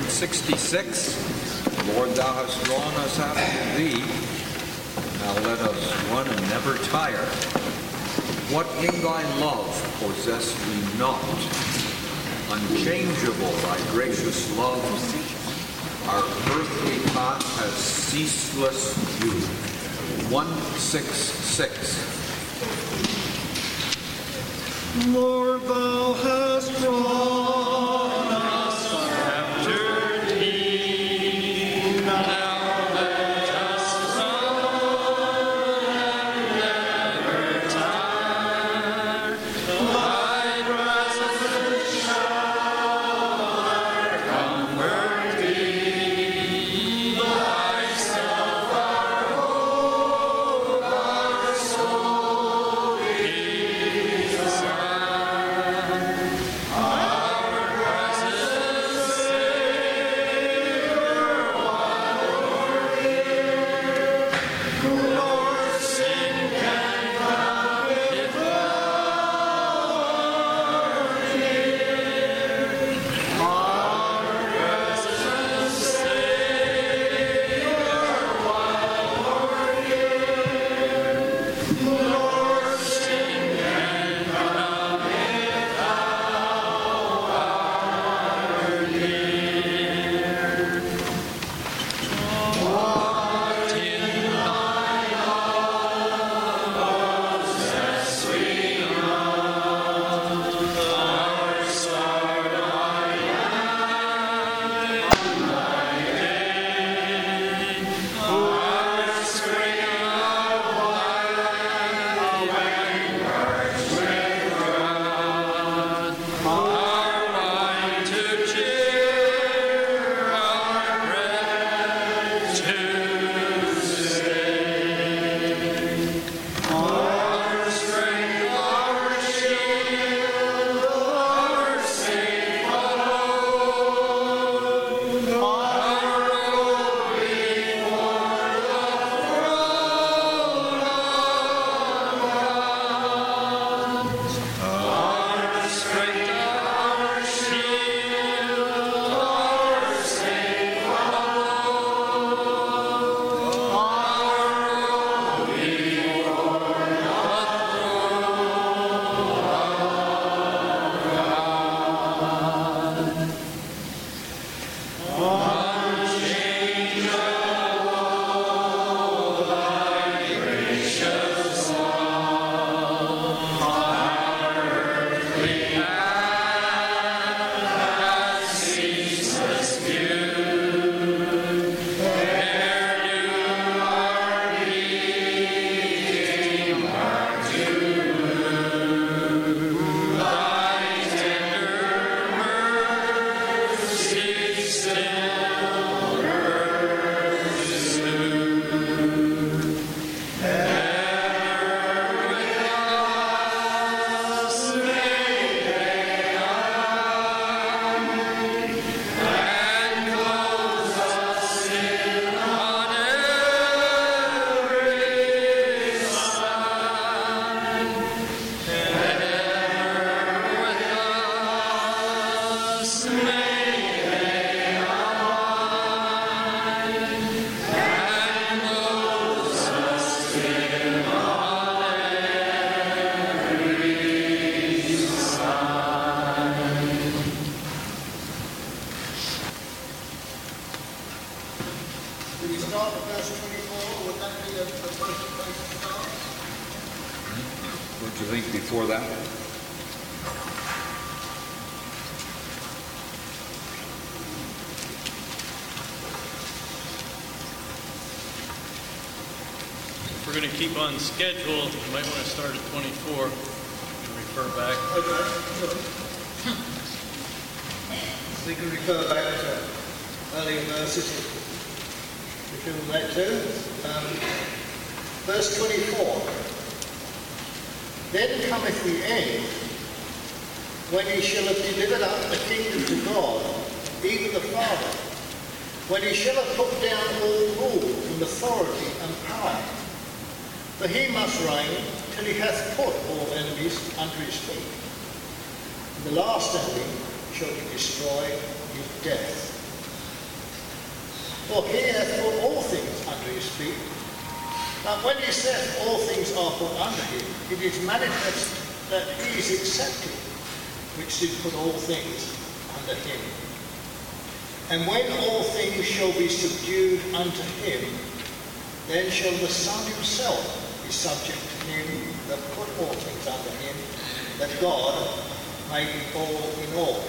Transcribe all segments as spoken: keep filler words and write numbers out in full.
sixty-six. Lord, thou hast drawn us after thee. Now let us run and never tire. What in thy love possess we not? Unchangeable thy gracious love. Our earthly path has ceaseless view. one sixty-six. Lord, thou hast drawn us after thee. Now let us run and never tire. Thy presence shall our comfort be. Thyself our hope, our soul desire. Our present Savior, one here. Nor sin can come if thou art near. Our present Savior, one here. Nor sin can come if thou art near. What in thy love possess we not? Our start, our light, thy day. Our spring, our while, when birds with rod. Our wine to cheer, our bread to stay. Our strength, our shield, our safe abode. Our road before the throne of God. Our strength, our shield, our safe abode. Our road before the unchangeable thy gracious love. Our earthly path has ceaseless view. There do our beating heart to thy tender mercy still pursue. Ever with us may they abide, and clothe us in on every side. Ever with us may they abide, and clothe us in on every side. Do we start with verse twenty-four? Would that be the the first place to start? What do you think before that? If we're going to keep on schedule, you might want to start at twenty-four and refer back. Okay. We can refer back to earlier verses if you would like to. Um, verse twenty-four. Then cometh the end, when he shall have delivered up the kingdom to God, even the Father, when he shall have put down all rule and authority and power. For he must reign till he hath put all enemies under his feet. And the last enemy shall be destroyed with death. For he hath put all things under his feet. But when he saith all things are put under him, it is manifest that he is accepted, which did put all things under him. And when all things shall be subdued unto him, then shall the Son himself be subject to him that put all things under him, that God may be all in all.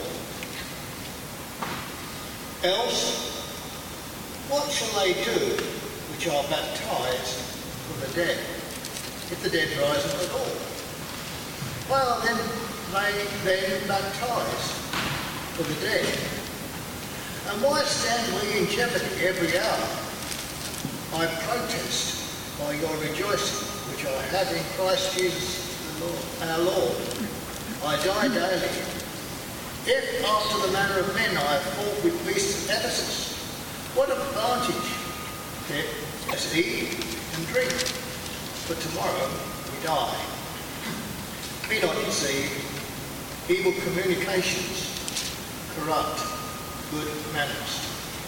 Else, what shall they do which are baptized for the dead, if the dead rise not at all? Well, then they then baptized for the dead. And why stand we in jeopardy every hour? I protest by your rejoicing, which I have in Christ Jesus the Lord, our Lord. I die daily. If after the manner of men I have fought with beasts of Ephesus, what advantage then as eat and drink? But tomorrow we die. Be not deceived. Evil communications corrupt good manners.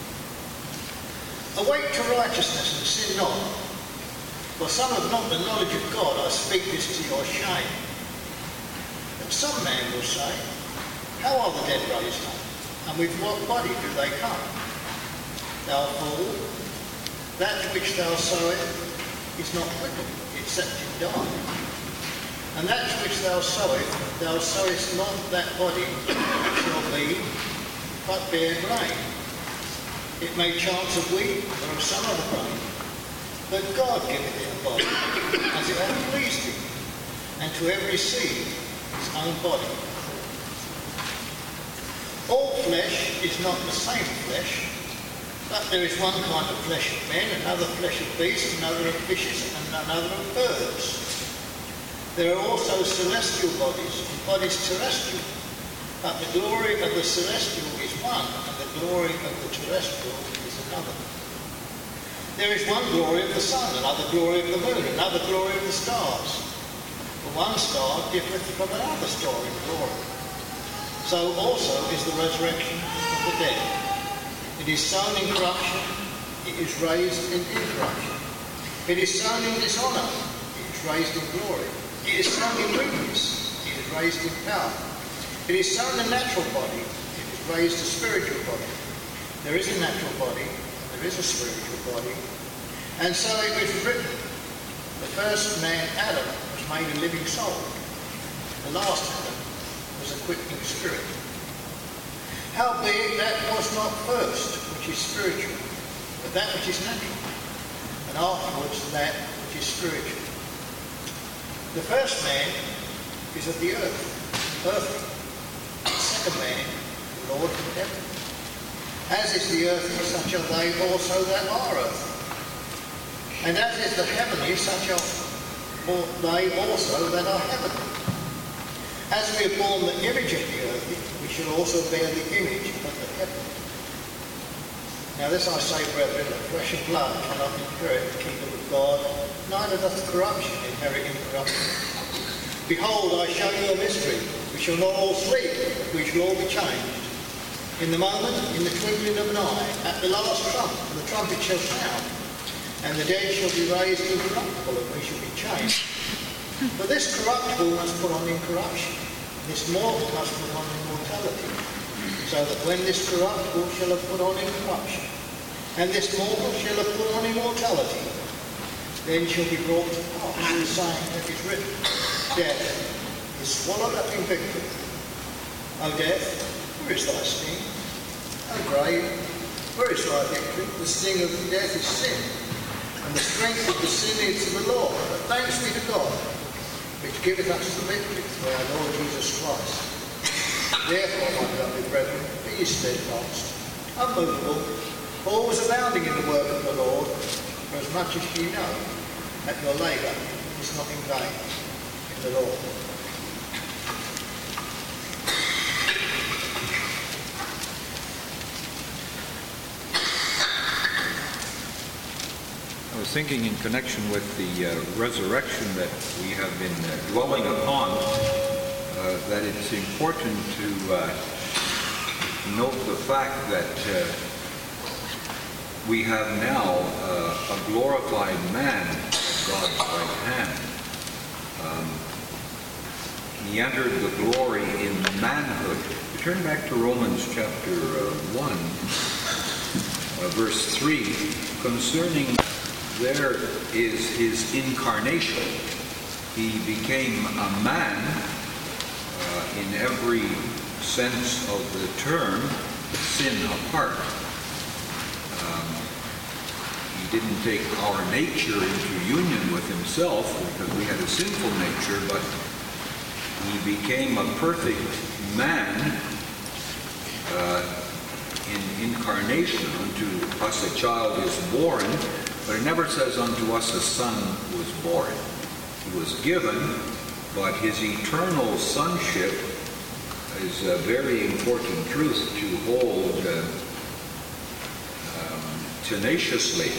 Awake to righteousness and sin not. For some have not the knowledge of God. I speak this to your shame. But some man will say, how are the dead raised up? And with what body do they come? Thou fool, that which thou sowest is not quickened, except it die. And that which thou sowest, thou sowest not that body shall be, but bear grain. It may chance of wheat or of some other grain. But God giveth it a body, as it hath pleased him, and to every seed his own body. All flesh is not the same flesh, but there is one kind of flesh of men, another flesh of beasts, another of fishes, and another of birds. There are also celestial bodies and bodies terrestrial, but the glory of the celestial is one, and the glory of the terrestrial is another. There is one glory of the sun, another glory of the moon, another glory of the stars. For one star differeth from another star in glory. So also is the resurrection of the dead. It is sown in corruption, it is raised in incorruption. It is sown in dishonour, it is raised in glory. It is sown in weakness, it is raised in power. It is sown a natural body, it is raised a spiritual body. There is a natural body, there is a spiritual body. And so it was written, the first man, Adam, was made a living soul. The last Adam was a quickening spirit. Howbeit that was not first which is spiritual, but that which is natural, and afterwards that which is spiritual. The first man is of the earth, earthly. The second man, the Lord from heaven. As is the earthly, such are they also that are earthly. And as is the heavenly, such are they also that are heavenly. As we have borne the image of the earthly, we shall also bear the image of the heavenly. Now this I say, brethren, that flesh and blood cannot inherit the kingdom of God, neither doth corruption inherit incorruption. Behold, I show you a mystery. We shall not all sleep, we shall all be changed. In the moment, in the twinkling of an eye, at the last trump, the trumpet shall sound, and the dead shall be raised incorruptible, and we shall be changed. For this corruptible must put on incorruption, this mortal must put on immortality, so that when this corruptible shall have put on incorruption, and this mortal shall have put on immortality, then shall be brought to pass the saying that is written, death is swallowed up in victory. O death, where is thy sting? O grave, where is thy victory? The sting of death is sin, and the strength of the sin is the law. But thanks be to God, which giveth us the victory through our Lord Jesus Christ. Therefore, my beloved brethren, be ye steadfast, unmovable, always abounding in the work of the Lord, for as much as ye know that your labour is not in vain in the Lord. I was thinking in connection with the uh, resurrection that we have been uh, dwelling upon, uh, that it's important to uh, note the fact that uh, we have now uh, a glorified man at God's right hand. Um, he entered the glory in manhood. Turn back to Romans chapter uh, one, uh, verse three, concerning there is his incarnation. He became a man uh, in every sense of the term, sin apart. Um, he didn't take our nature into union with himself because we had a sinful nature, but he became a perfect man uh, in incarnation. Unto us a child is born, but it never says unto us a son was born. He was given, but his eternal sonship is a very important truth to hold uh, um, tenaciously.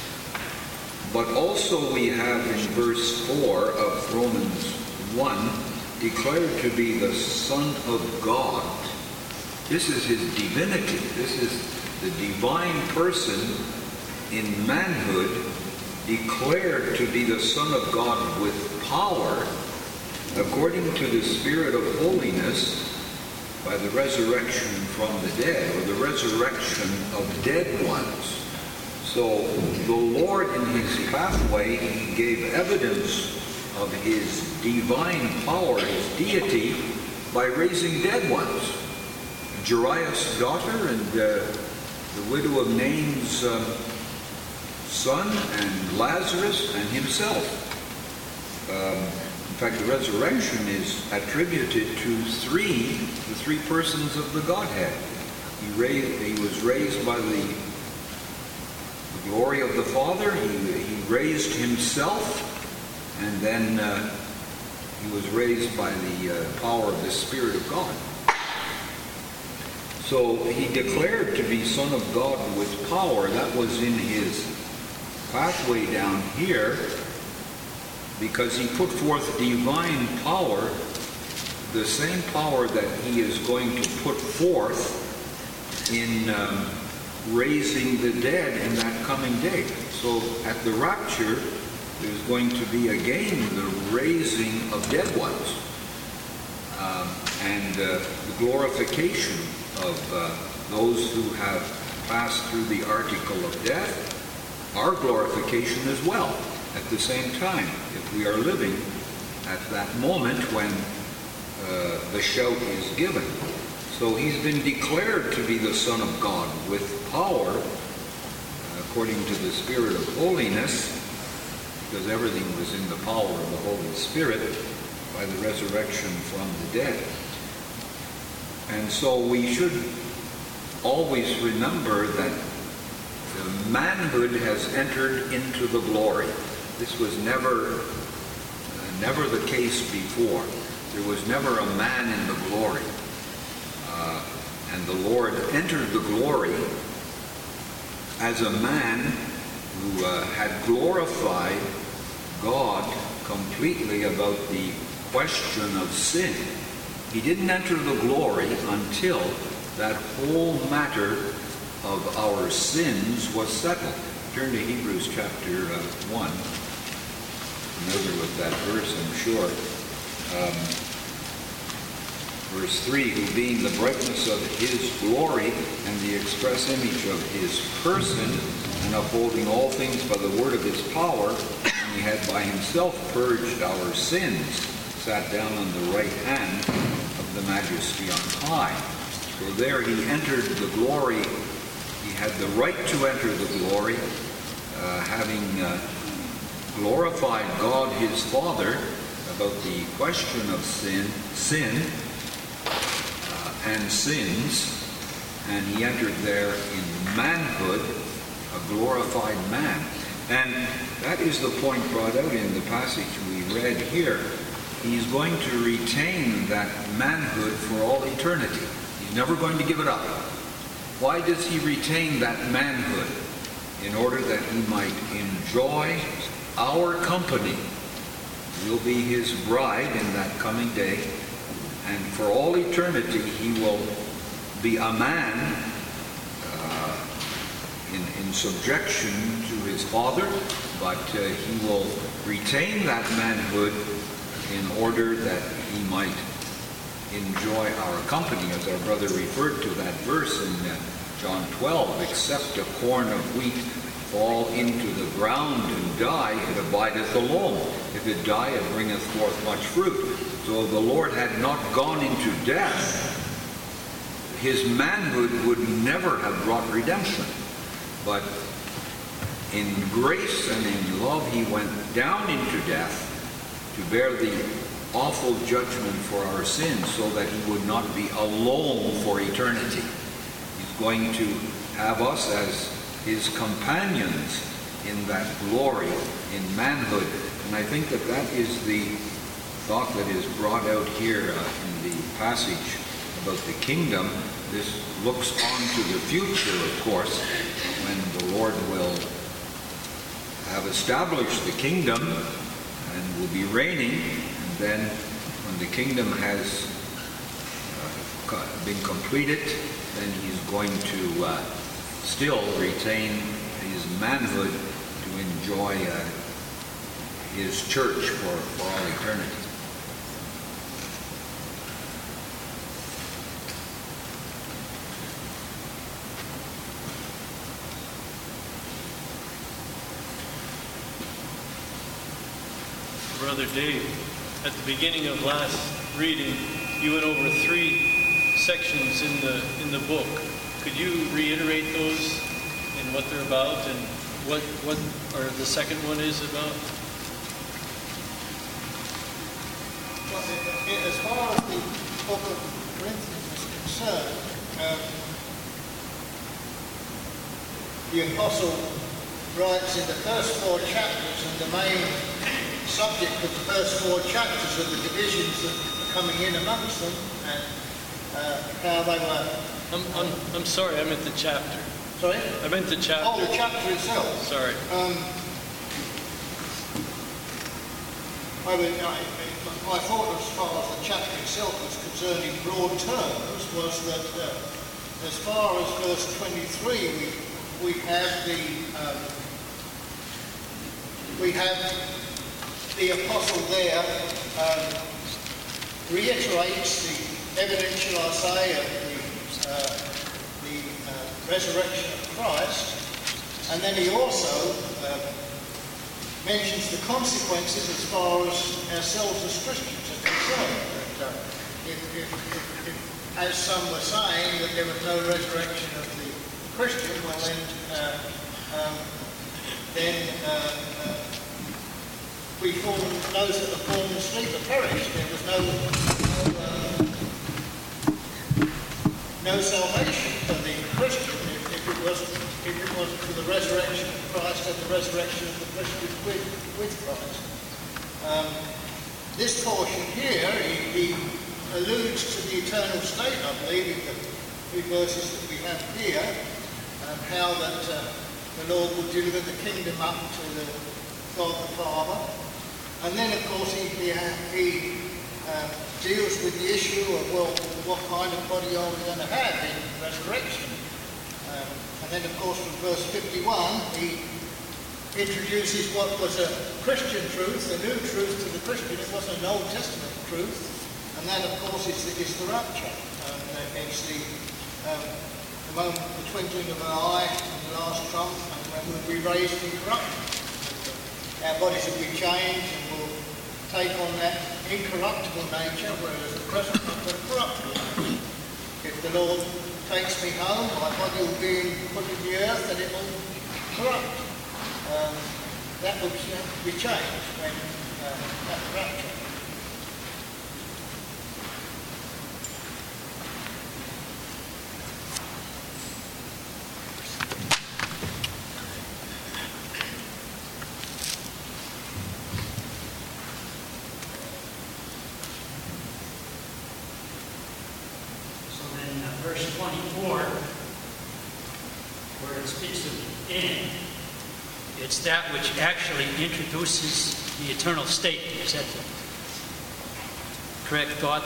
But also we have in verse four of Romans one, declared to be the Son of God. This is his divinity. This is the divine person in manhood, declared to be the Son of God with power, according to the Spirit of holiness, by the resurrection from the dead, or the resurrection of dead ones. So the Lord in his pathway, he gave evidence of his divine power, his deity, by raising dead ones. Jairus' daughter and uh, the widow of Nain's um, son, and Lazarus, and himself. Um, in fact, the resurrection is attributed to three, the three persons of the Godhead. He, raised, he was raised by the, the glory of the Father. He, he raised himself. And then uh, he was raised by the uh, power of the Spirit of God. So he declared to be Son of God with power. That was in his pathway down here, because he put forth divine power, the same power that he is going to put forth in um, raising the dead in that coming day. So at the rapture, there's going to be again the raising of dead ones, um, and uh, the glorification of uh, those who have passed through the article of death, our glorification as well, at the same time, if we are living at that moment when uh, the shout is given. So he's been declared to be the Son of God with power, according to the Spirit of holiness, because everything was in the power of the Holy Spirit by the resurrection from the dead. And so we should always remember that the manhood has entered into the glory. This was never, uh, never the case before. There was never a man in the glory. Uh, and the Lord entered the glory as a man who uh, had glorified God completely about the question of sin. He didn't enter the glory until that whole matter of our sins was settled. Turn to Hebrews chapter uh, one. Familiar with that verse, I'm sure. Um, verse three, who being the brightness of his glory and the express image of his person, and upholding all things by the word of his power, and he had by himself purged our sins, sat down on the right hand of the majesty on high. So there he entered the glory. He had the right to enter the glory, uh, having uh, glorified God his Father about the question of sin, sin uh, and sins, and he entered there in manhood, a glorified man. And that is the point brought out in the passage we read here. He's going to retain that manhood for all eternity. He's never going to give it up. Why does he retain that manhood? In order that he might enjoy our company. We'll be his bride in that coming day, and for all eternity he will be a man uh, in, in subjection to his father, but uh, he will retain that manhood in order that he might enjoy our company, as our brother referred to that verse in uh, John twelve, except a corn of wheat fall into the ground and die, it abideth alone. If it die, it bringeth forth much fruit. So if the Lord had not gone into death, his manhood would never have brought redemption. But in grace and in love, he went down into death to bear the awful judgment for our sins so that he would not be alone for eternity. He's going to have us as his companions in that glory, in manhood. And I think that that is the thought that is brought out here uh, in the passage about the kingdom. This looks on to the future, of course, when the Lord will have established the kingdom and will be reigning. And then when the kingdom has uh, been completed, then he's going to uh, still retain his manhood to enjoy uh, his church for, for all eternity. Brother Dave, at the beginning of last reading, you went over three sections in the in the book. Could you reiterate those and what they're about and what what or the second one is about? Well, it- it- as far as the book of Corinthians is concerned, um, the apostle writes in the first four chapters, and the main subject of the first four chapters are the divisions that are coming in amongst them, and uh, how they were. I'm, I'm, I'm sorry, I meant the chapter. Sorry? I meant the chapter. Oh, the chapter itself. Sorry. Um, I, mean, I, my thought as far as the chapter itself was concerned in broad terms was that uh, as far as verse twenty-three, we, we have the um, we have the apostle there um, reiterates the evidential, I say, of the, uh, the uh, resurrection of Christ, and then he also uh, mentions the consequences as far as ourselves as Christians are concerned. That, uh, if, if, if, if, as some were saying, that there was no resurrection of the Christian, well then, uh, um, then uh, uh, we fall, those that have fallen asleep are perished. There was no no, uh, no salvation for the Christian if, if it was if it wasn't for the resurrection of Christ and the resurrection of the Christian with, with Christ. Um, this portion here, he, he alludes to the eternal state, I believe, in the three verses that we have here, and how that uh, the Lord will deliver the kingdom up to the God the Father. And then, of course, he, he, he uh, deals with the issue of, well, what kind of body are we going to have in resurrection? Um, and then, of course, from verse fifty-one, he introduces what was a Christian truth, a new truth to the Christian. It wasn't an Old Testament truth. And that, of course, is the, is the rapture. Um, it's the, um, the moment, the twinkling of an eye, and the last trump, and when we'll be raised incorruptible. Our bodies will be changed and will take on that incorruptible nature, whereas at present I've got a corruptible nature. If the Lord takes me home, my body will be put in the earth and it will corrupt. Um, that will be changed when um, that rapture. Verse twenty-four, where it speaks of the end, it's that which actually introduces the eternal state. Is that the correct thought?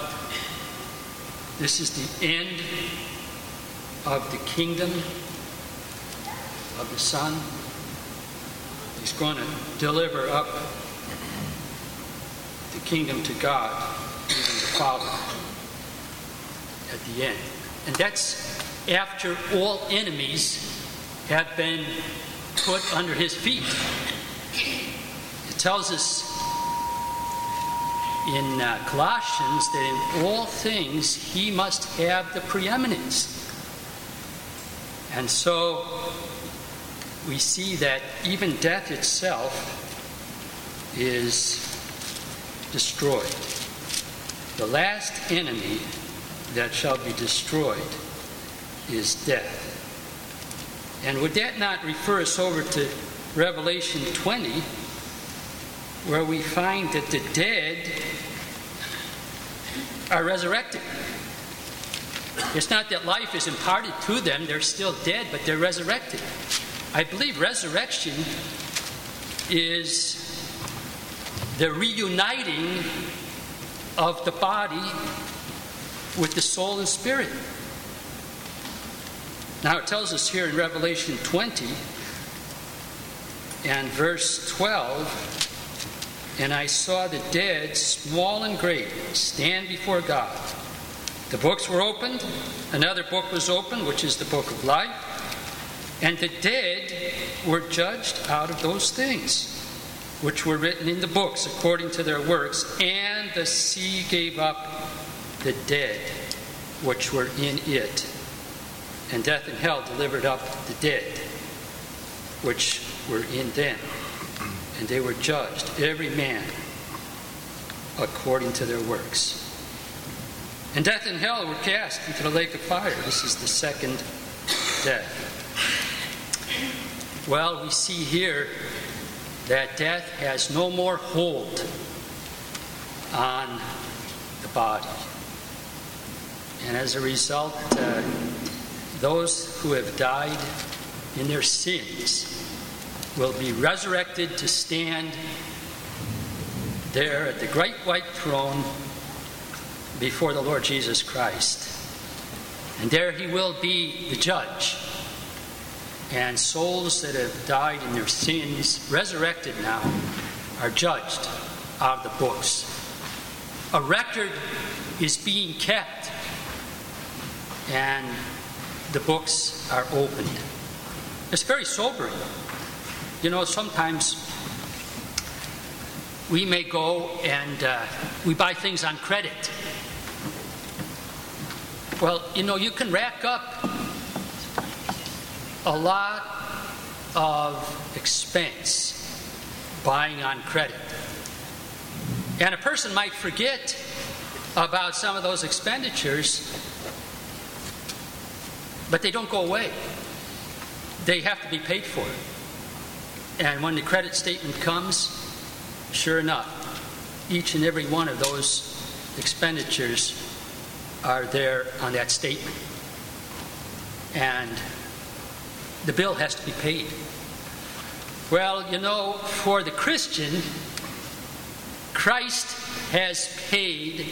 This is the end of the kingdom of the Son. He's going to deliver up the kingdom to God, even the Father, at the end. And that's after all enemies have been put under his feet. It tells us in uh, Colossians that in all things he must have the preeminence. And so we see that even death itself is destroyed. The last enemy that shall be destroyed is death. And would that not refer us over to Revelation twenty, where we find that the dead are resurrected? It's not that life is imparted to them, they're still dead, but they're resurrected. I believe resurrection is the reuniting of the body with the soul and spirit. Now it tells us here in Revelation twenty and verse twelve, and I saw the dead, small and great, stand before God. The books were opened, another book was opened, which is the book of life, and the dead were judged out of those things which were written in the books according to their works, and the sea gave up the dead which were in it, and death and hell delivered up the dead which were in them, and they were judged, every man according to their works. And death and hell were cast into the lake of fire. This is the second death. Well, we see here that death has no more hold on the body. And as a result, uh, those who have died in their sins will be resurrected to stand there at the great white throne before the Lord Jesus Christ. And there he will be the judge. And souls that have died in their sins, resurrected now, are judged out of the books. A record is being kept, and the books are opened. It's very sobering. You know, sometimes we may go and uh, we buy things on credit. Well, you know, you can rack up a lot of expense buying on credit. And a person might forget about some of those expenditures, but they don't go away. They have to be paid for. And when the credit statement comes, sure enough, each and every one of those expenditures are there on that statement. And the bill has to be paid. Well, you know, for the Christian, Christ has paid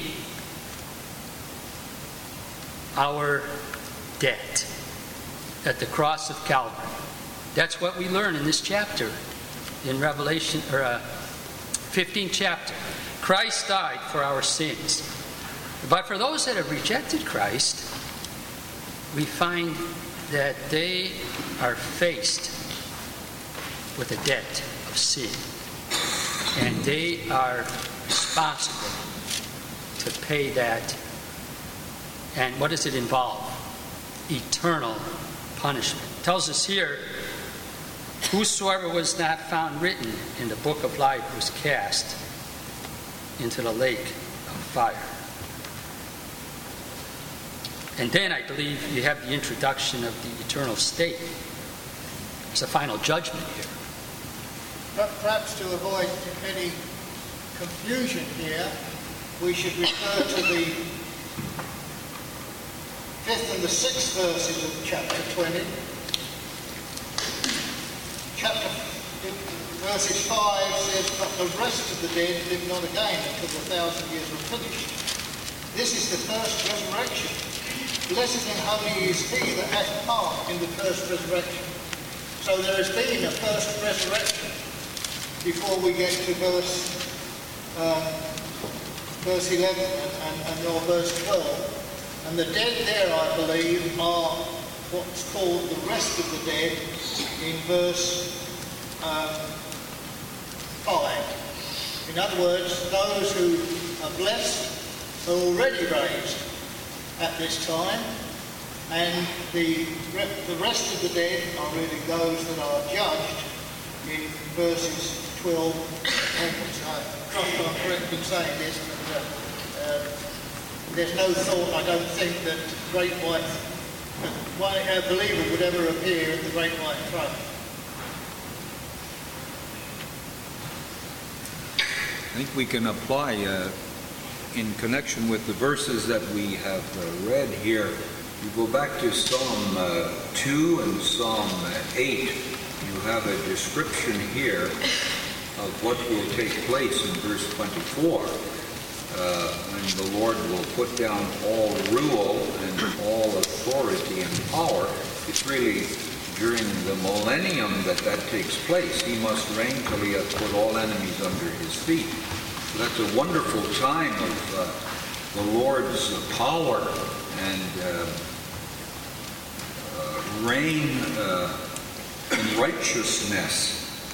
our debt at the cross of Calvary. That's what we learn in this chapter, in Revelation, or uh, fifteenth chapter. Christ died for our sins. But for those that have rejected Christ, we find that they are faced with a debt of sin. And they are responsible to pay that. And what does it involve? Eternal punishment. It tells us here, whosoever was not found written in the book of life was cast into the lake of fire. And then I believe you have the introduction of the eternal state. There's a final judgment here. But perhaps to avoid any confusion here, we should refer to the fifth and the sixth verses of chapter twenty. Chapter verses five says, "But the rest of the dead live not again until the thousand years were finished. This is the first resurrection. Blessed and holy is he that hath part in the first resurrection. So there has been a first resurrection before we get to verse um, verse eleven and, and, and or verse twelve. And the dead there, I believe, are what's called the rest of the dead in verse um, five. In other words, those who are blessed are already raised at this time, and the, the rest of the dead are really those that are judged in verses twelve onwards. I trust I'm correct in saying this, but uh, uh, there's no thought, I don't think, that great white, that a believer would ever appear at the great white throne. I think we can apply uh, in connection with the verses that we have uh, read here. You go back to Psalm uh, two and Psalm eight, you have a description here of what will take place in verse twenty-four, uh, when the Lord will put down all rule and all authority and power. It's really during the millennium that that takes place. He must reign till he has put all enemies under his feet. So that's a wonderful time of uh, the Lord's power and uh, uh, reign uh, in righteousness.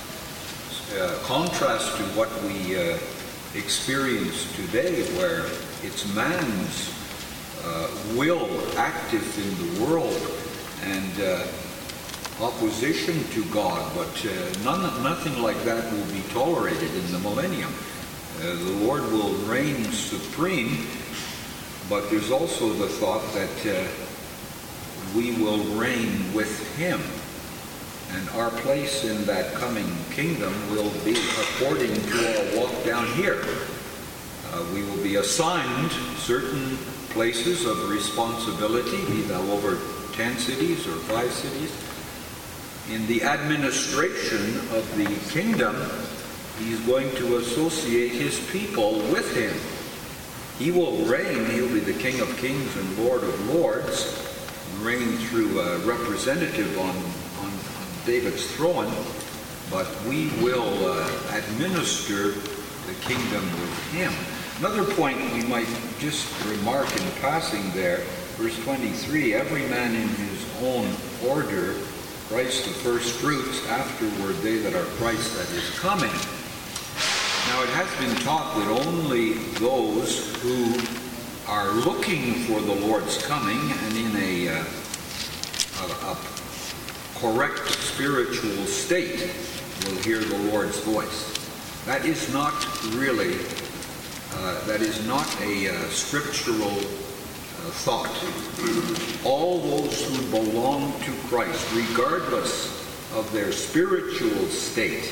Uh, contrast to what we uh, experience today, where it's man's uh, will active in the world and uh, opposition to God, but uh, none, nothing like that will be tolerated in the millennium. Uh, the Lord will reign supreme, but there's also the thought that uh, we will reign with him. And our place in that coming kingdom will be according to our walk down here. Uh, we will be assigned certain places of responsibility, be that over ten cities or five cities. In the administration of the kingdom, he's going to associate his people with him. He will reign. He'll be the King of Kings and Lord of Lords, reign through a representative on David's throne, but we will uh, administer the kingdom with him. Another point we might just remark in passing there, verse twenty-three, every man in his own order, Christ the first fruits, afterward they that are Christ that is coming. Now it has been taught that only those who are looking for the Lord's coming and in a, uh, a, a correct spiritual state will hear the Lord's voice. That is not really, uh, that is not a uh, scriptural uh, thought. All those who belong to Christ, regardless of their spiritual state,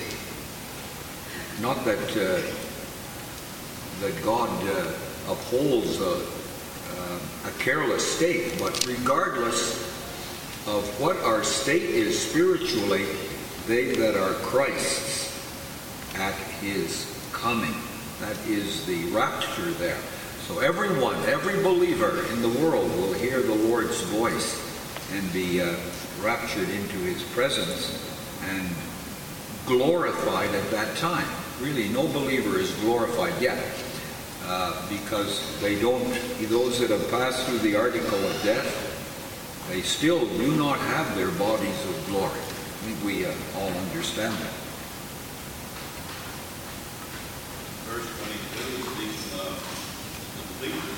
not that uh, that God uh, upholds a, uh, a careless state, but regardless of what our state is spiritually, they that are Christ's at his coming. That is the rapture there. So everyone, every believer in the world will hear the Lord's voice and be uh, raptured into his presence and glorified at that time. Really, no believer is glorified yet uh, because they don't, those that have passed through the article of death, they still do not have their bodies of glory. I think we uh, all understand that. Verse twenty-two speaks of completeness.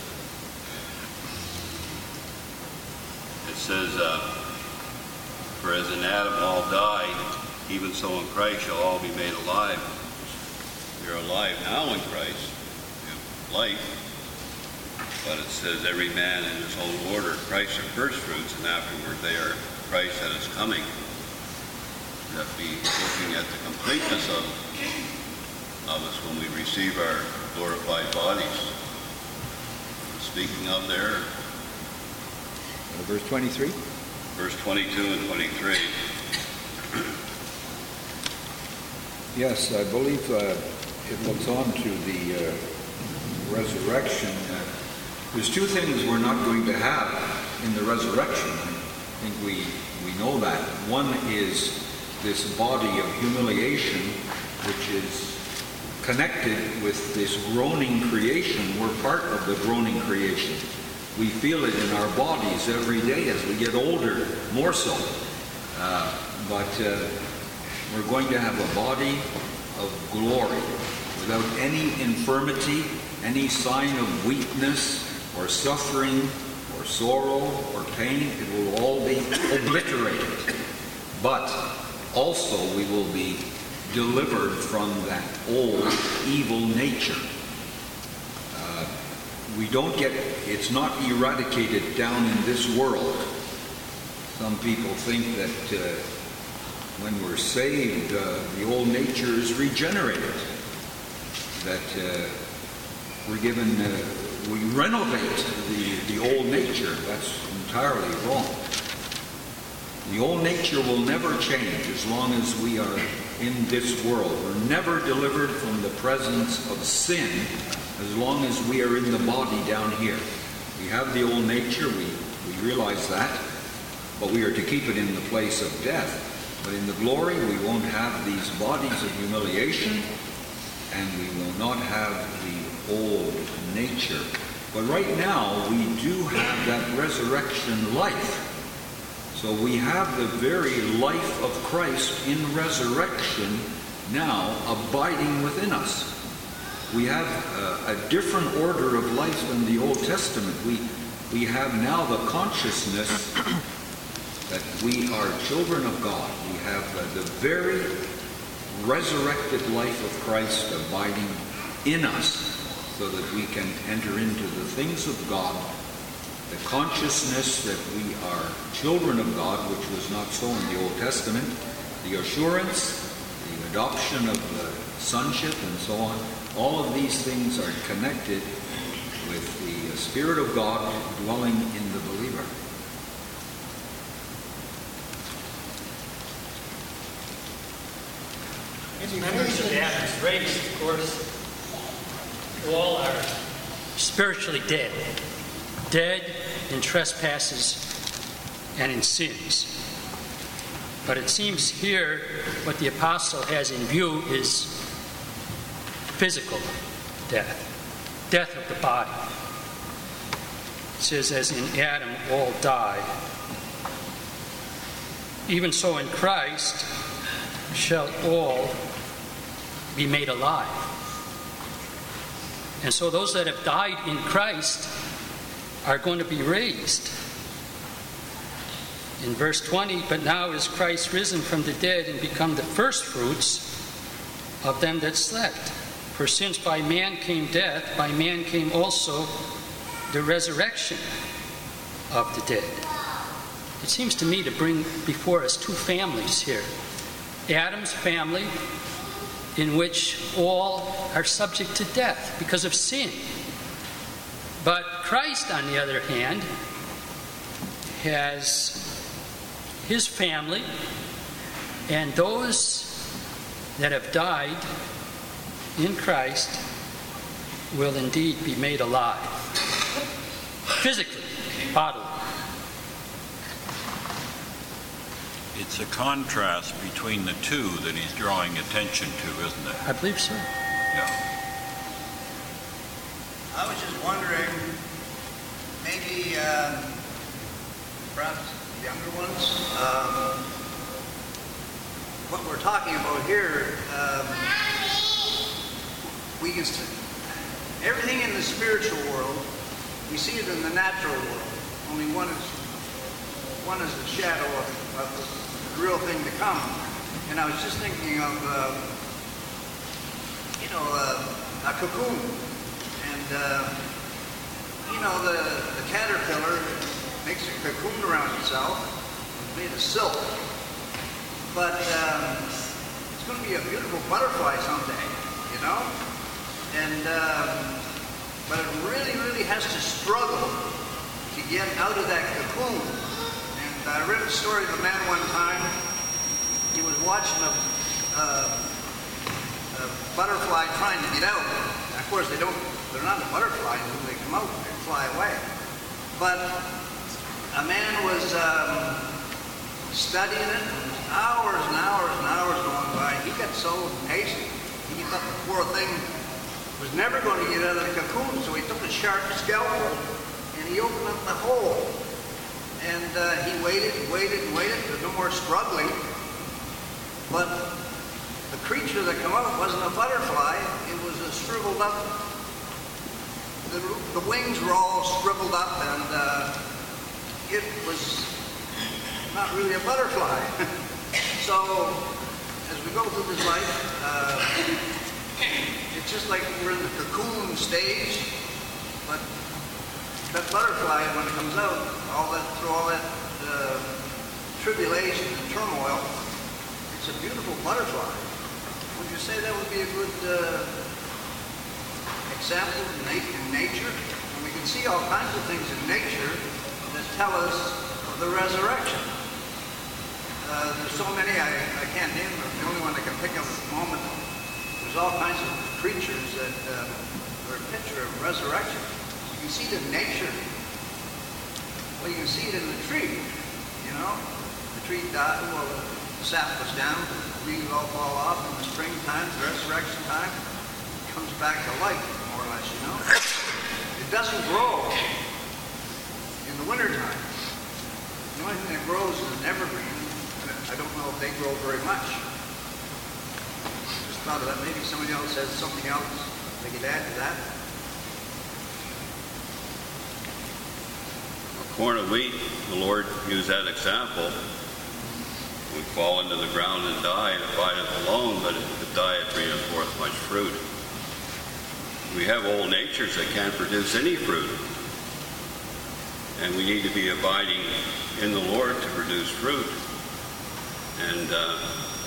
It says, uh, for as in Adam all died, even so in Christ shall all be made alive. We are alive now in Christ, in life. But it says every man in his own order, Christ are first fruits, and afterward they are Christ that is coming. That be looking at the completeness of, of us when we receive our glorified bodies. Speaking of there, Uh, verse twenty-three? verse twenty-two and twenty-three. Yes, I believe uh, it looks on to the uh, resurrection. Uh, there's two things we're not going to have in the resurrection. think we, we know that. One is this body of humiliation, which is connected with this groaning creation. We're part of the groaning creation. We feel it in our bodies every day as we get older, more so. Uh, but uh, we're going to have a body of glory without any infirmity, any sign of weakness or suffering or sorrow or pain. It will all be obliterated. But also we will be delivered from that old evil nature. Uh, we don't get, it's not eradicated down in this world. Some people think that uh, when we're saved, uh, the old nature is regenerated. That uh, we're given, uh, we renovate the, the old nature. That's entirely wrong. The old nature will never change as long as we are in this world. We're never delivered from the presence of sin as long as we are in the body down here. We have the old nature, we, we realize that, but we are to keep it in the place of death. But in the glory, we won't have these bodies of humiliation, and we will not have the old nature. But right now, we do have that resurrection life. So we have the very life of Christ in resurrection now abiding within us. We have a, a different order of life than the Old Testament. We, we have now the consciousness that we are children of God. We have uh, the very resurrected life of Christ abiding in us so that we can enter into the things of God. The consciousness that we are children of God, which was not so in the Old Testament, the assurance, the adoption of the sonship, and so on, all of these things are connected with the Spirit of God dwelling in the believer. Members of Adam's race, of course, all are spiritually dead. Dead in trespasses and in sins. But it seems here what the apostle has in view is physical death, death of the body. It says, as in Adam all die, even so in Christ shall all be made alive. And so those that have died in Christ are going to be raised. In verse twenty, but now is Christ risen from the dead and become the firstfruits of them that slept. For since by man came death, by man came also the resurrection of the dead. It seems to me to bring before us two families here. Adam's family, in which all are subject to death because of sin. But Christ, on the other hand, has his family, and those that have died in Christ will indeed be made alive, physically, bodily. It's a contrast between the two that he's drawing attention to, isn't it? I believe so. Yeah. I was just wondering, maybe uh, perhaps younger ones, um, what we're talking about here, um, we can st- everything in the spiritual world, we see it in the natural world. Only one is one is a shadow of, of the real thing to come. And I was just thinking of, uh, you know, uh, a cocoon. And, uh, you know, the, the caterpillar makes a cocoon around itself. It's made of silk. But um, it's going to be a beautiful butterfly someday, you know? And, um, but it really, really has to struggle to get out of that cocoon. And I read a story of a man one time. He was watching a, uh, a butterfly trying to get out. And of course, they don't, they're not a butterfly until they come out, they fly away. But a man was um, studying it. And hours and hours and hours going by. He got so impatient. He thought the poor thing was never going to get out of the cocoon, so he took a sharp scalpel and he opened up the hole. And uh, he waited and waited and waited. There's no more struggling. But the creature that came out wasn't a butterfly. It was a shriveled up. The, the wings were all shriveled up, and uh, it was not really a butterfly. So, as we go through this life, uh, it's just like we're in the cocoon stage, but that butterfly, when it comes out, all that through all that uh, tribulation and turmoil, it's a beautiful butterfly. Would you say that would be a good uh, example in, na in nature? And we can see all kinds of things in nature that tell us of the resurrection. Uh, there's so many, I, I can't name them. The only one I can pick up at the moment. There's all kinds of creatures that uh, are a picture of resurrection. You can see it in nature. Well, you can see it in the tree, you know. The tree died, well, the sap was down, the leaves all fall off in the springtime, the resurrection time. It comes back to life, more or less, you know. It doesn't grow in the wintertime. The only thing that grows is an evergreen. I don't know if they grow very much. Just thought of that. Maybe somebody else has something else they could add to that. A corn of wheat, the Lord used that example. We fall into the ground and die, and abideth alone, but if it die, it bringeth forth much fruit. We have old natures that can't produce any fruit. And we need to be abiding in the Lord to produce fruit. And uh,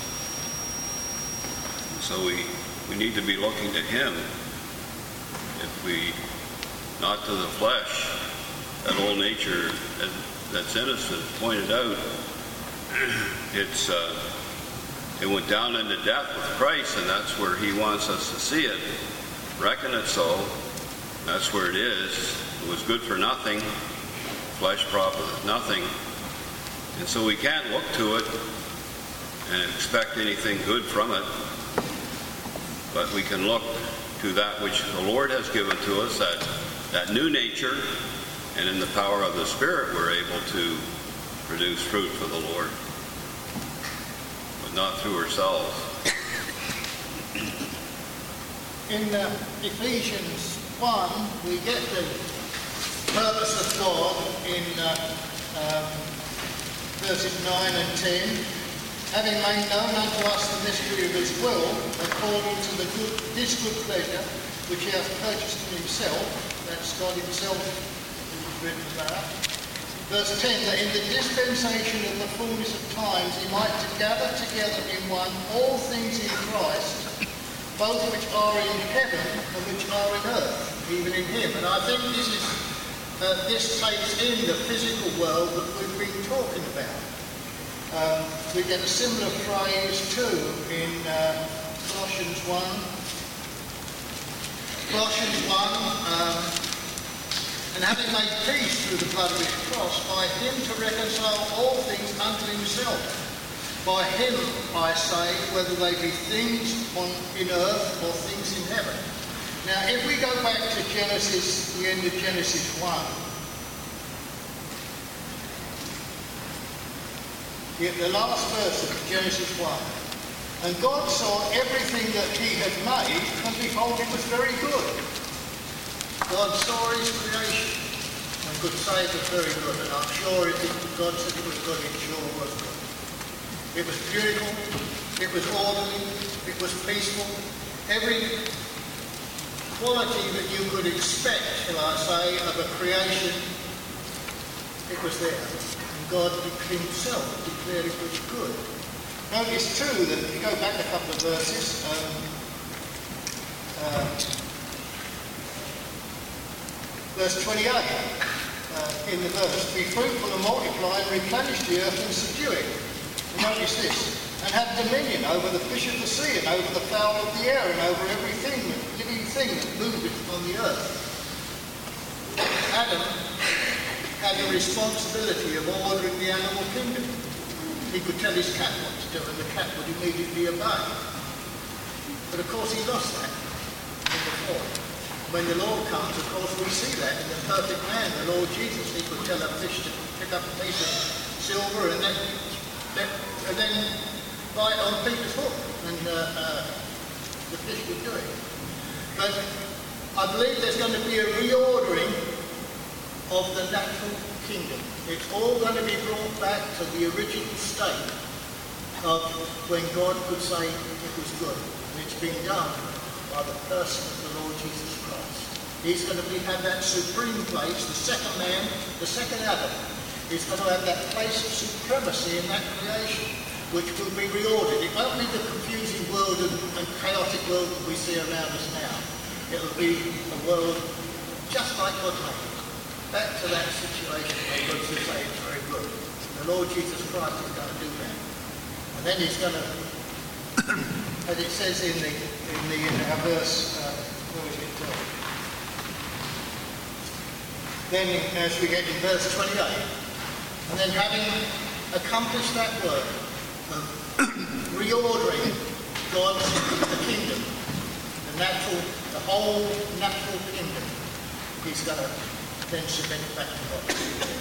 so we, we need to be looking to Him. If we, not to the flesh, that old nature that, that's in us that pointed out, it's uh, it went down into death with Christ, and that's where He wants us to see it. Reckon it so. That's where it is. It was good for nothing. Flesh profiteth nothing. And so we can't look to it and expect anything good from it, but we can look to that which the Lord has given to us, that, that new nature, and in the power of the Spirit we're able to produce fruit for the Lord, but not through ourselves. In uh, Ephesians one, we get the purpose of God in uh, um, verses nine and ten. Having made known unto us the mystery of His will, according to the good, His good pleasure, which He hath purchased in Himself, that's God Himself who was written about. Verse ten, that in the dispensation of the fullness of times He might gather together in one all things in Christ, both which are in heaven and which are in earth, even in Him. And I think this is uh, this takes in the physical world that we've been talking about. Um, we get a similar phrase too in uh, Colossians one. Colossians one, um, and having made peace through the blood of His cross, by Him to reconcile all things unto Himself. By Him, I say, whether they be things on, in earth or things in heaven. Now, if we go back to Genesis, the end of Genesis one, the last verse of Genesis one. And God saw everything that He had made, and behold, it was very good. God saw His creation and could say it was very good. And I'm sure if God said it was good, it sure was good. It was beautiful, it was orderly, it was peaceful. Every quality that you could expect, shall I say, of a creation, it was there. God Himself declared it was good. Notice too that if you go back a couple of verses, um, uh, verse twenty-eight, uh, in the verse, be fruitful and multiply and replenish the earth and subdue it. And notice this, and have dominion over the fish of the sea and over the fowl of the air and over everything, living thing that moveth on the earth. Adam had the responsibility of ordering the animal kingdom. he could tell his cat what to do and the cat would immediately obey. But of course he lost that in the fall. When the Lord comes, of course we see that in the perfect man, the Lord Jesus. He could tell a fish to pick up a piece of silver and then, and then bite on Peter's hook, and uh, uh, the fish would do it. But I believe there's going to be a reordering of the natural kingdom. It's all going to be brought back to the original state of when God could say it was good. And it's been done by the person of the Lord Jesus Christ. He's going to be, have that supreme place, the second man, the second Adam. He's going to have that place of supremacy in that creation, which will be reordered. It won't be the confusing world and, and chaotic world that we see around us now. It'll be a world just like God made it. Back to that situation where God says, say it's very good. The Lord Jesus Christ is going to do that. And then he's going to, as it says in the, in the in our verse, uh, where is it? Uh, then as we get in verse twenty-eight, and then having accomplished that work of reordering God's the kingdom, the natural, the whole natural kingdom, he's going to then submit it back to God.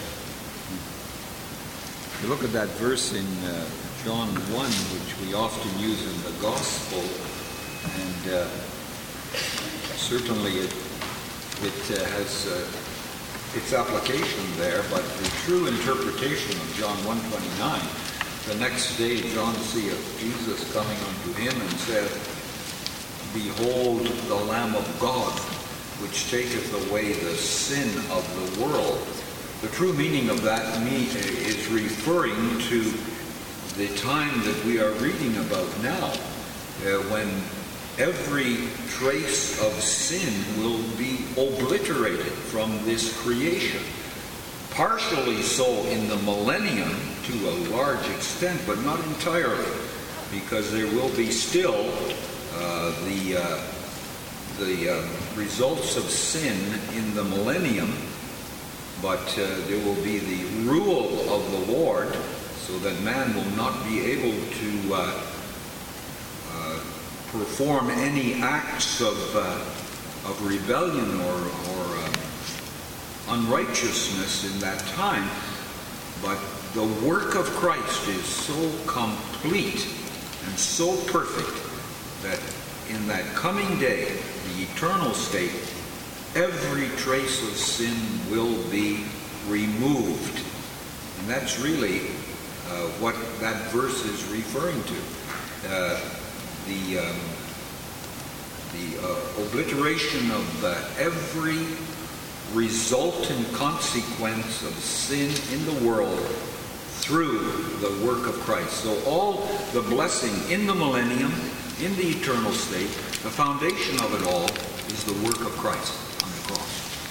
You look at that verse in uh, John one, which we often use in the Gospel, and uh, certainly it, it uh, has uh, its application there, but the true interpretation of John one twenty-nine, the next day John seeth Jesus coming unto him and said, Behold the Lamb of God, which taketh away the sin of the world. The true meaning of that me is referring to the time that we are reading about now, uh, when every trace of sin will be obliterated from this creation. Partially so in the millennium to a large extent, but not entirely, because there will be still uh, the uh, the uh, results of sin in the millennium, but uh, there will be the rule of the Lord, so that man will not be able to uh, uh, perform any acts of uh, of rebellion or, or uh, unrighteousness in that time. But the work of Christ is so complete and so perfect that in that coming day, the eternal state, every trace of sin will be removed. And that's really uh, what that verse is referring to. Uh, the um, the uh, obliteration of uh, every resultant consequence of sin in the world through the work of Christ. So all the blessing in the millennium, in the eternal state, the foundation of it all is the work of Christ on the cross.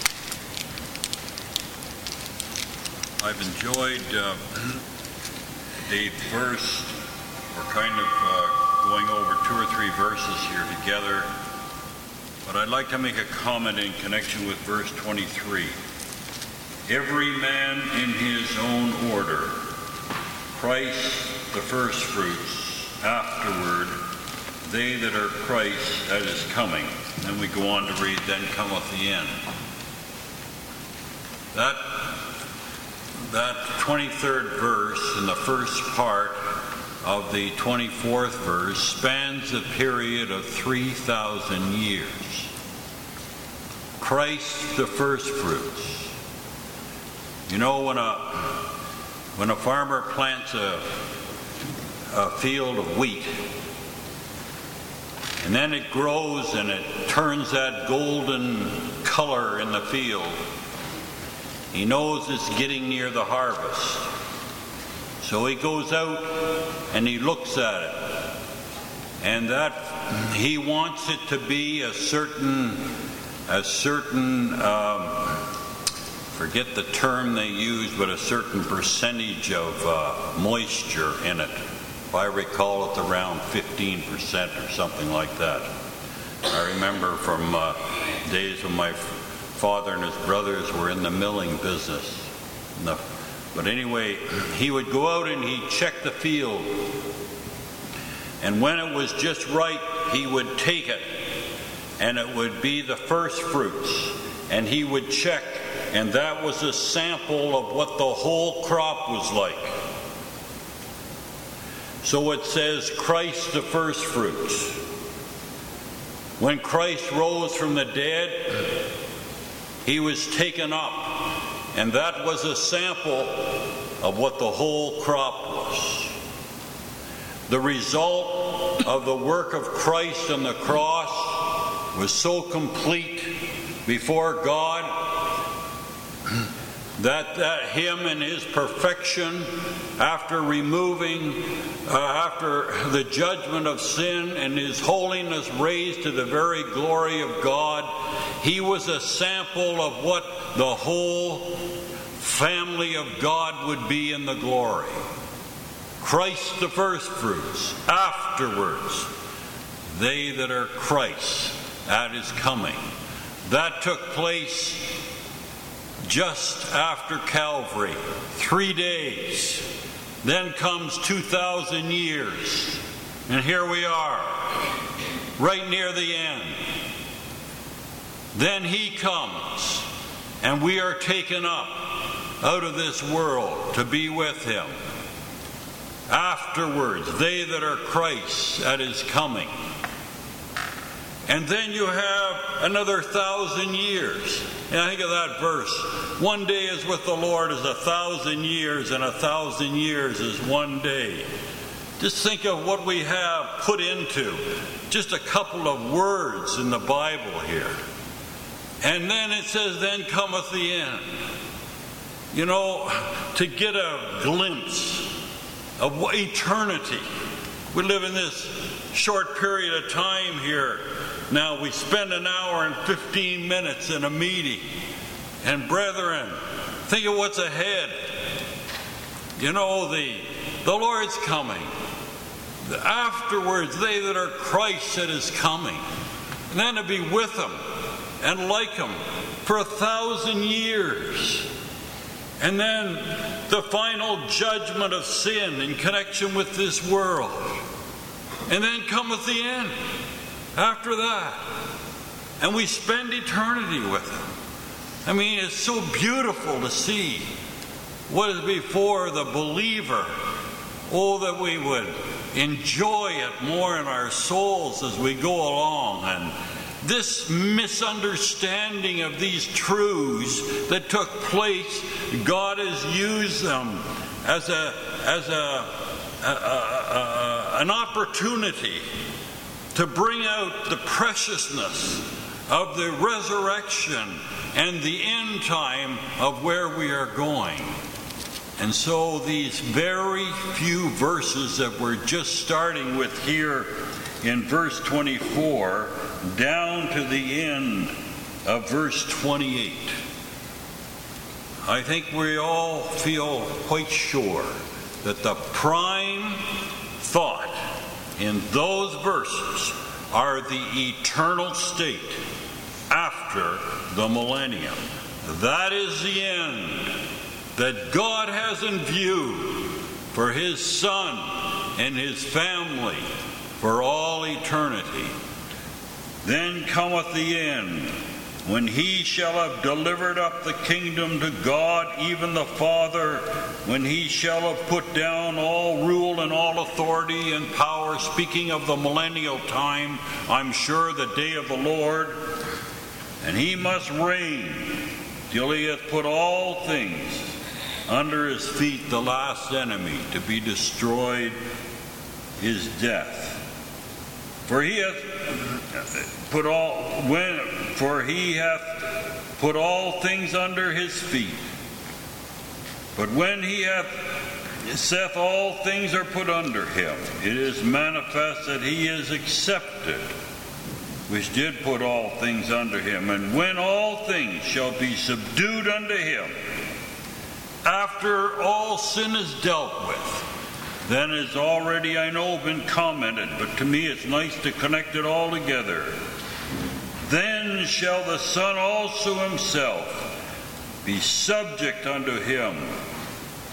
I've enjoyed uh, the verse. We're kind of uh, going over two or three verses here together, but I'd like to make a comment in connection with verse twenty-three. Every man in his own order, Christ the first fruits, afterward they that are Christ that is coming. Then we go on to read, then cometh the end. That, that twenty-third verse in the first part of the twenty-fourth verse spans a period of three thousand years. Christ the first fruits. You know, when a, when a farmer plants a, a field of wheat, and then it grows and it turns that golden color in the field, he knows it's getting near the harvest. So he goes out and he looks at it. And that he wants it to be a certain, a certain, um, forget the term they use, but a certain percentage of uh, moisture in it. If I recall, it's around fifteen percent or something like that. I remember from uh, days when my father and his brothers were in the milling business. And the But anyway, he would go out and he'd check the field. And when it was just right, he would take it. And it would be the first fruits. And he would check. And that was a sample of what the whole crop was like. So it says, Christ the first fruits. When Christ rose from the dead, he was taken up. And that was a sample of what the whole crop was. The result of the work of Christ on the cross was so complete before God that, that him and his perfection, after removing, uh, after the judgment of sin and his holiness raised to the very glory of God, he was a sample of what the whole family of God would be in the glory. Christ the first fruits, afterwards they that are Christ at his coming. That took place just after Calvary, three days. Then comes two thousand years, and here we are, right near the end. Then he comes, and we are taken up out of this world to be with him. Afterwards, they that are Christ at his coming. And then you have another thousand years. And I think of that verse. One day is with the Lord as a thousand years, and a thousand years is one day. Just think of what we have put into just a couple of words in the Bible here. And then it says, then cometh the end. You know, to get a glimpse of eternity. We live in this short period of time here. Now we spend an hour and fifteen minutes in a meeting. And brethren, think of what's ahead. You know, the, the Lord's coming. Afterwards, they that are Christ at his coming. And then to be with him and like him for a thousand years. And then the final judgment of sin in connection with this world. And then cometh the end after that. And we spend eternity with him. I mean, it's so beautiful to see what is before the believer. Oh, that we would enjoy it more in our souls as we go along. And this misunderstanding of these truths that took place, God has used them as a as a, a, a, a an opportunity to bring out the preciousness of the resurrection and the end time of where we are going. And so these very few verses that we're just starting with here in verse twenty-four down to the end of verse twenty-eight, I think we all feel quite sure that the prime thought in those verses are the eternal state after the millennium. That is the end that God has in view for his Son and his family for all eternity. Then cometh the end, when he shall have delivered up the kingdom to God, even the Father, when he shall have put down all rule and all authority and power. Speaking of the millennial time, I'm sure the day of the Lord. And he must reign till he hath put all things under his feet. The last enemy to be destroyed is death. For he hath put all when for he hath put all things under his feet. But when he hath saith all things are put under him, it is manifest that he is accepted, which did put all things under him. And when all things shall be subdued unto him, after all sin is dealt with, then it's already, I know, been commented, but to me it's nice to connect it all together. Then shall the Son also himself be subject unto him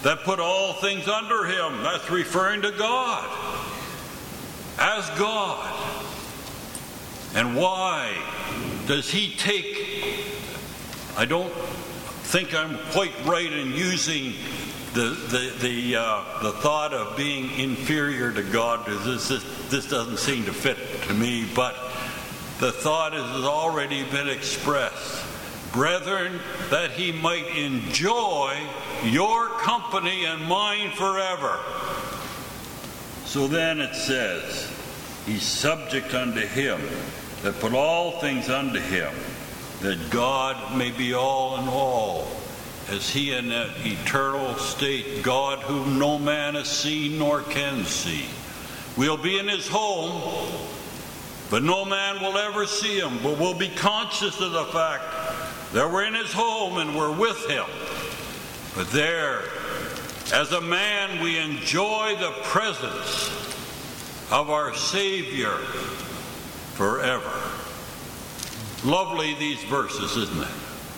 that put all things under him. That's referring to God. As God. And why does he take... I don't think I'm quite right in using the the the, uh, the thought of being inferior to God. This, this, this doesn't seem to fit to me, but the thought has already been expressed. Brethren, that he might enjoy your company and mine forever. So then it says, he's subject unto him that put all things unto him, that God may be all in all, as he in that eternal state, God whom no man has seen nor can see. We'll be in his home, but no man will ever see him, but we'll be conscious of the fact that we're in his home and we're with him. But there, as a man, we enjoy the presence of our Savior forever. Lovely, these verses, isn't it?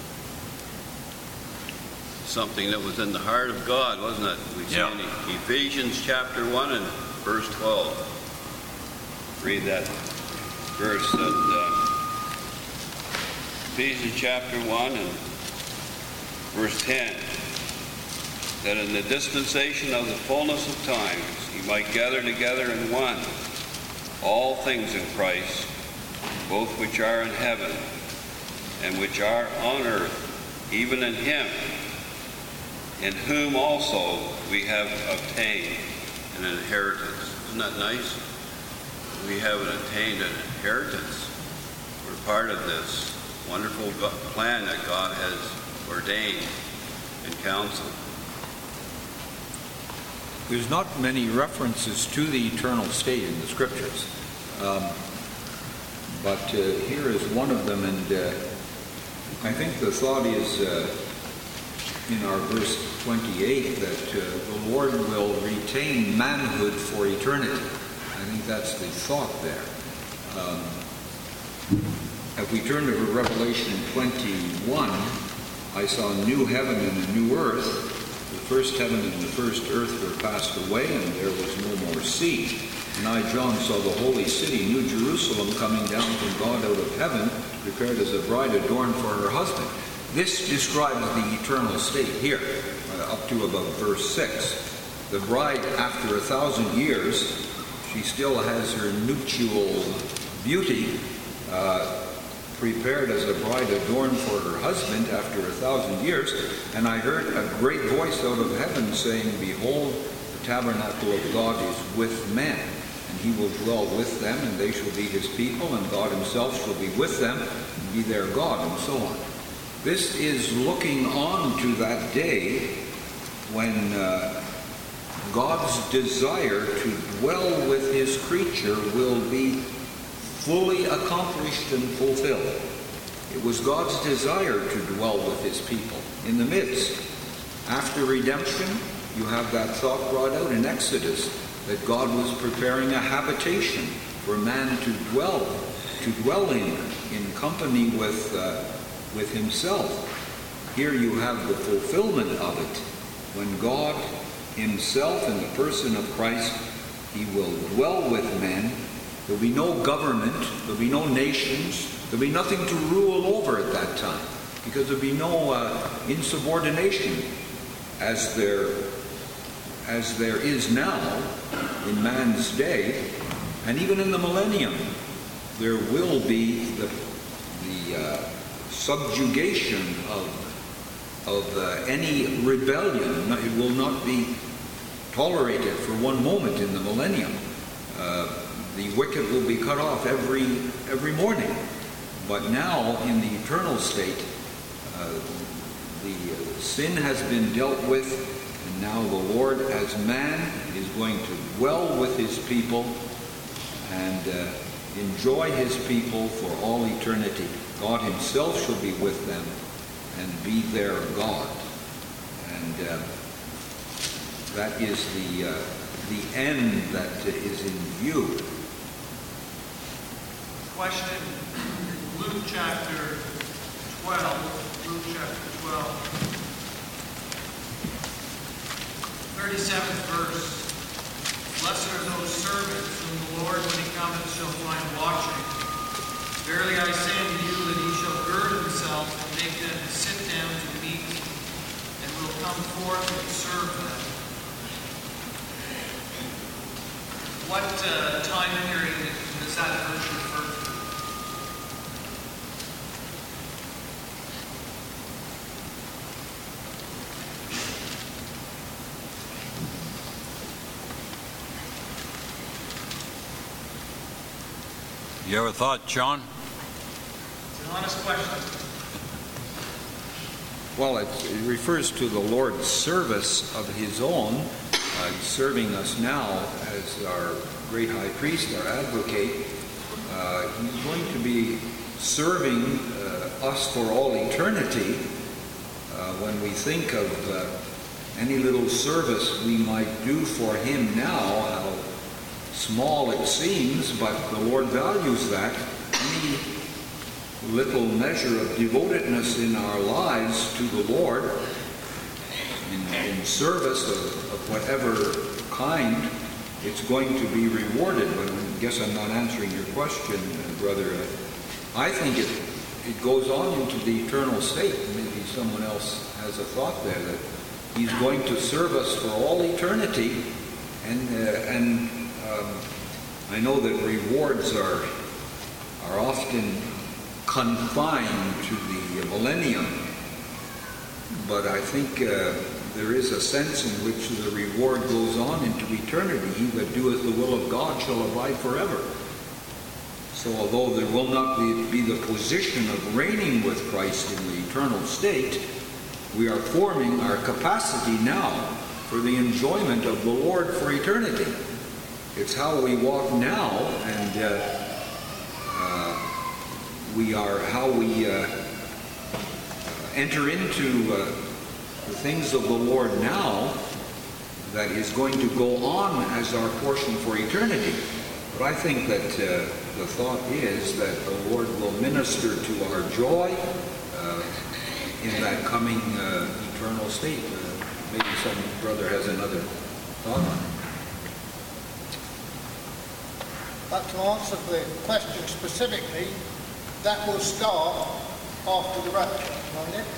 Something that was in the heart of God, wasn't it? We see Yeah. in Ephesians chapter one and verse twelve. Read that verse. That, uh, Ephesians chapter one and verse ten. That in the dispensation of the fullness of times he might gather together in one all things in Christ, both which are in heaven and which are on earth, even in him, in whom also we have obtained an inheritance. Isn't that nice? We have obtained an inheritance. We're part of this wonderful plan that God has ordained and counseled. There's not many references to the eternal state in the scriptures. Um, but uh, here is one of them, and uh, I think the thought is uh, in our verse twenty-eight that uh, the Lord will retain manhood for eternity. I think that's the thought there. Um, if we turn to Revelation twenty-one, I saw a new heaven and a new earth. The first heaven and the first earth were passed away, and there was no more sea. And I, John, saw the holy city, New Jerusalem, coming down from God out of heaven, prepared as a bride adorned for her husband. This describes the eternal state here, uh, up to about verse six. The bride, after a thousand years, she still has her nuptial beauty, uh, prepared as a bride adorned for her husband after a thousand years. And I heard a great voice out of heaven saying, Behold, the tabernacle of God is with men, and he will dwell with them, and they shall be his people, and God himself shall be with them, and be their God, and so on. This is looking on to that day when uh, God's desire to dwell with his creature will be fully accomplished and fulfilled. It was God's desire to dwell with his people in the midst. After redemption, you have that thought brought out in Exodus that God was preparing a habitation for man to dwell, to dwell in, in company with, uh, with himself. Here you have the fulfillment of it. When God himself, in the person of Christ, he will dwell with men. There'll be no government, there'll be no nations, there'll be nothing to rule over at that time, because there'll be no uh, insubordination as there, as there is now in man's day, and even in the millennium. There will be the, the uh, subjugation of, of uh, any rebellion. It will not be tolerated for one moment in the millennium. Uh, The wicked will be cut off every every morning. But now, in the eternal state, uh, the uh, sin has been dealt with, and now the Lord, as man, is going to dwell with his people and uh, enjoy his people for all eternity. God himself shall be with them and be their God. And uh, that is the, uh, the end that uh, is in view. Question, Luke chapter twelve, Luke chapter twelve. thirty-seventh verse. Blessed are those servants whom the Lord, when he cometh, shall find watching. Verily I say unto you that he shall gird himself and make them sit down to meat, and will come forth and serve them. What uh, time period does that verse refer to? You ever thought, John? It's an honest question. Well, it, it refers to the Lord's service of his own, uh, serving us now as our great high priest, our advocate. Uh, he's going to be serving uh, us for all eternity. Uh, when we think of uh, any little service we might do for him now, how small it seems, but the Lord values that. Any little measure of devotedness in our lives to the Lord, in, in service of, of whatever kind, it's going to be rewarded. But I guess I'm not answering your question, brother. I think it, it goes on into the eternal state. Maybe someone else has a thought there that he's going to serve us for all eternity, and uh, and Um, I know that rewards are are often confined to the millennium, but I think uh, there is a sense in which the reward goes on into eternity. He that doeth the will of God shall abide forever. So although there will not be, be the position of reigning with Christ in the eternal state, we are forming our capacity now for the enjoyment of the Lord for eternity. It's how we walk now, and uh, uh, we are how we uh, enter into uh, the things of the Lord now that is going to go on as our portion for eternity. But I think that uh, the thought is that the Lord will minister to our joy uh, in that coming uh, eternal state. Uh, maybe some brother has another thought on it. But to answer the question specifically, that will start after the rapture, won't it?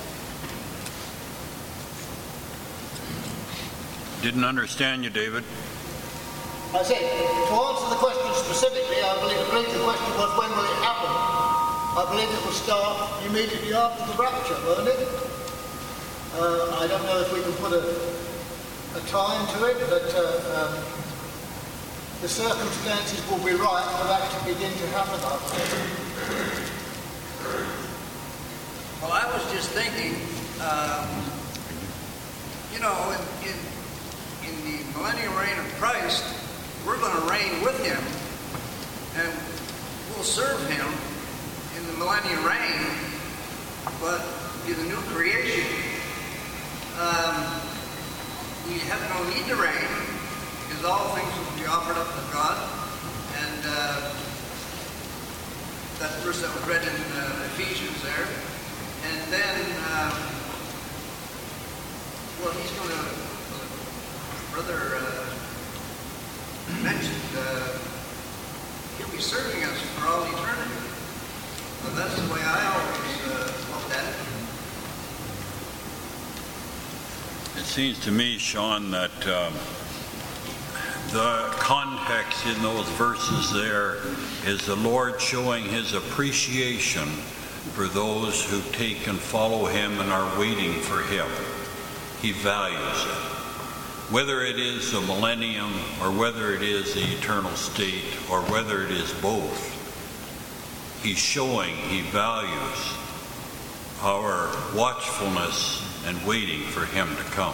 Didn't understand you, David. I said, to answer the question specifically, I believe, I believe the question was, when will it happen? I believe it will start immediately after the rapture, won't it? Uh, I don't know if we can put a, a time to it, but uh, um, the circumstances will be right for that to begin to happen, I think. Well, I was just thinking, um, you know, in, in, in the millennial reign of Christ, we're going to reign with him, and we'll serve him in the millennial reign, but in the new creation, um, we have no need to reign, because all things will be offered up to God. And uh, that verse that was read in uh, Ephesians there. And then, um, well, he's going to, brother uh, mentioned, uh, he'll be serving us for all eternity. Well, that's the way I always uh, looked at it. It seems to me, Sean, that um, the context in those verses there is the Lord showing his appreciation for those who take and follow him and are waiting for him. He values it. Whether it is the millennium, or whether it is the eternal state, or whether it is both, he's showing he values our watchfulness and waiting for him to come.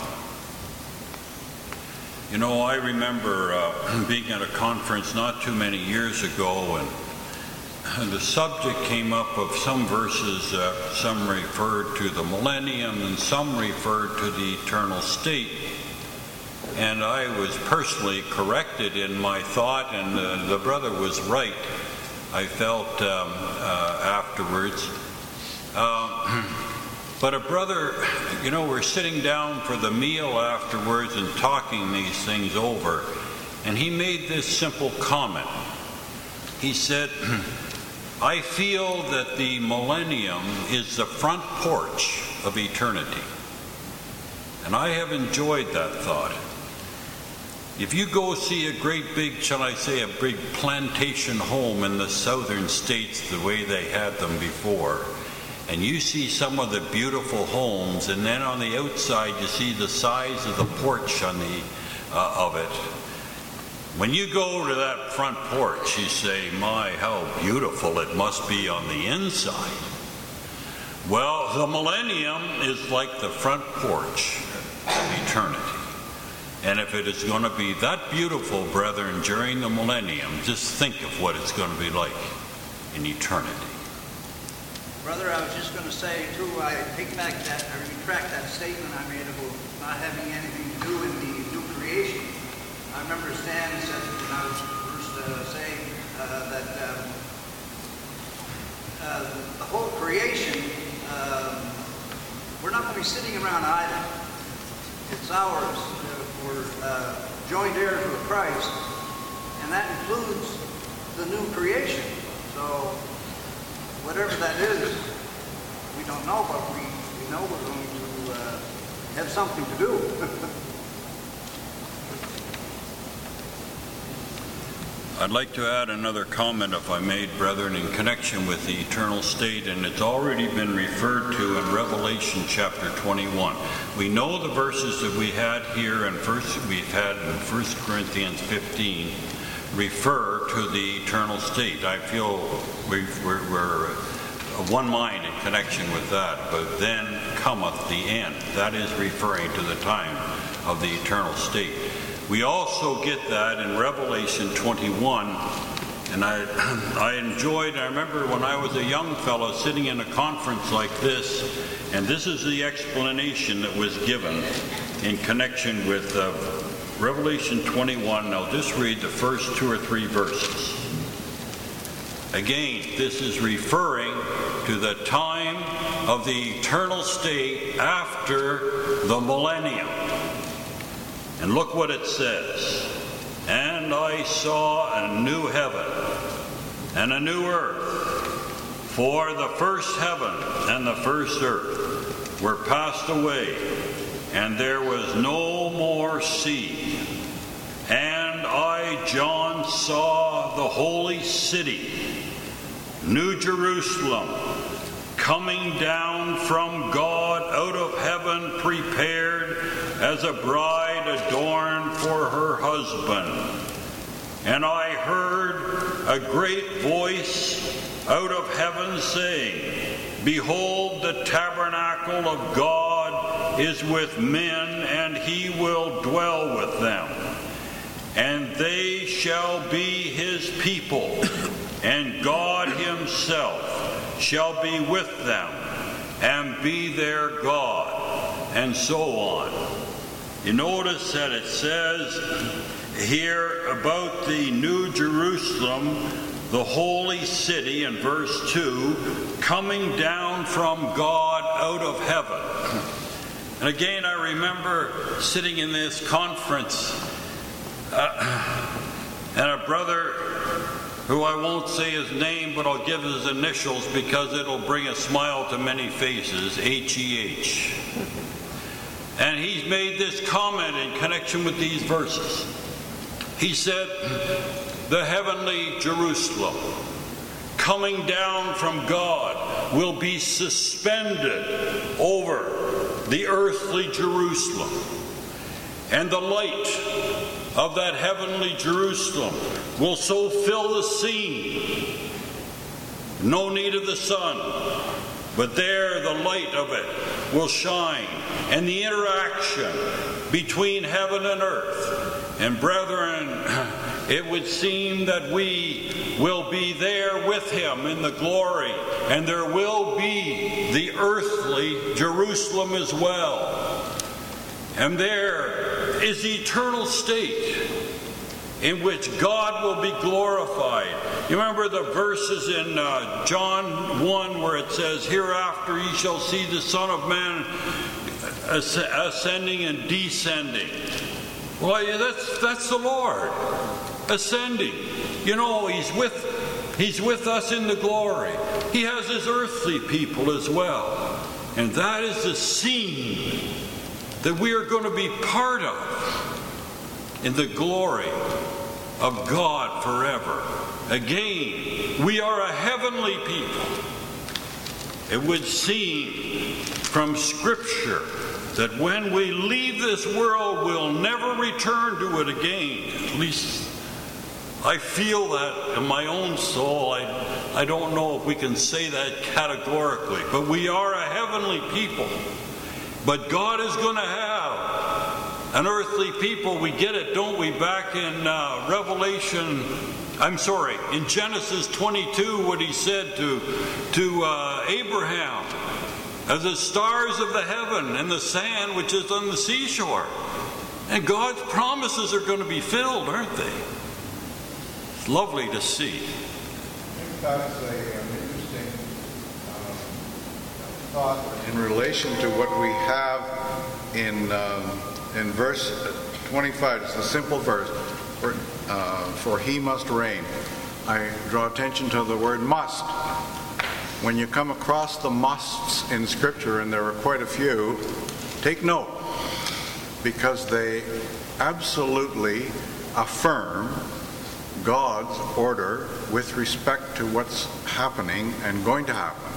You know, I remember uh, being at a conference not too many years ago, and the subject came up of some verses, uh, some referred to the millennium and some referred to the eternal state. And I was personally corrected in my thought, and uh, the brother was right. I felt um, uh, afterwards. Uh, But a brother, you know, we're sitting down for the meal afterwards and talking these things over, and he made this simple comment. He said, I feel that the millennium is the front porch of eternity. And I have enjoyed that thought. If you go see a great big, shall I say, a big plantation home in the southern states the way they had them before, and you see some of the beautiful homes, and then on the outside you see the size of the porch on the uh, of it. When you go to that front porch, you say, my, how beautiful it must be on the inside. Well, the millennium is like the front porch of eternity. And if it is going to be that beautiful, brethren, during the millennium, just think of what it's going to be like in eternity. Brother, I was just going to say, too, I take back that, I retract that statement I made about not having anything to do in the new creation. I remember Stan said when I was first uh, saying uh, that um, uh, the whole creation, um, we're not going to be sitting around idle. It's ours. Uh, we're uh, joined heirs with Christ, and that includes the new creation. So whatever that is, we don't know, but we, we know we're going to uh, have something to do. I'd like to add another comment, if I may, brethren, in connection with the eternal state, and it's already been referred to in Revelation chapter twenty-one. We know the verses that we had here and first we've had in First Corinthians fifteen refer to the eternal state. I feel we've, we're, we're of one mind in connection with that. But then cometh the end. That is referring to the time of the eternal state. We also get that in Revelation twenty-one, and I, I enjoyed, I remember when I was a young fellow sitting in a conference like this, and this is the explanation that was given in connection with uh, Revelation twenty-one. I'll just read the first two or three verses. Again, this is referring to the time of the eternal state after the millennium. And look what it says. And I saw a new heaven and a new earth, for the first heaven and the first earth were passed away, and there was no more sea. And I, John, saw the holy city, New Jerusalem, coming down from God out of heaven, prepared as a bride adorned for her husband. And I heard a great voice out of heaven saying, Behold, the tabernacle of God is with men, and he will dwell with them. And they shall be his people, and God himself shall be with them, and be their God, and so on. You notice that it says here about the New Jerusalem, the holy city, in verse two, coming down from God out of heaven. And again, I remember sitting in this conference, uh, and a brother who I won't say his name, but I'll give his initials because it'll bring a smile to many faces, H E H. And he's made this comment in connection with these verses. He said, the heavenly Jerusalem coming down from God will be suspended over the earthly Jerusalem. And the light of that heavenly Jerusalem will so fill the scene. No need of the sun, but there the light of it will shine. And the interaction between heaven and earth. And brethren, it would seem that we will be there with him in the glory. And there will be the earthly Jerusalem as well. And there is the eternal state. in which God will be glorified. You remember the verses in uh, John one where it says, hereafter ye shall see the Son of Man ascending and descending. Well, yeah, that's, that's the Lord, ascending. You know, he's with, he's with us in the glory. He has his earthly people as well. And that is the scene that we are going to be part of in the glory of God forever. Again, we are a heavenly people. It would seem from Scripture that when we leave this world, we'll never return to it again. At least I feel that in my own soul. I, I don't know if we can say that categorically, but we are a heavenly people. But God is going to have an earthly people. We get it, don't we? Back in uh, Revelation, I'm sorry, in Genesis twenty-two, what he said to, to uh, Abraham, as the stars of the heaven and the sand which is on the seashore. And God's promises are going to be filled, aren't they? It's lovely to see. I think that's a, an interesting uh, thought in relation to what we have in um, in verse twenty-five. It's a simple verse. For, uh, for he must reign. I draw attention to the word must. When you come across the musts in Scripture, and there are quite a few, take note, because they absolutely affirm God's order with respect to what's happening and going to happen.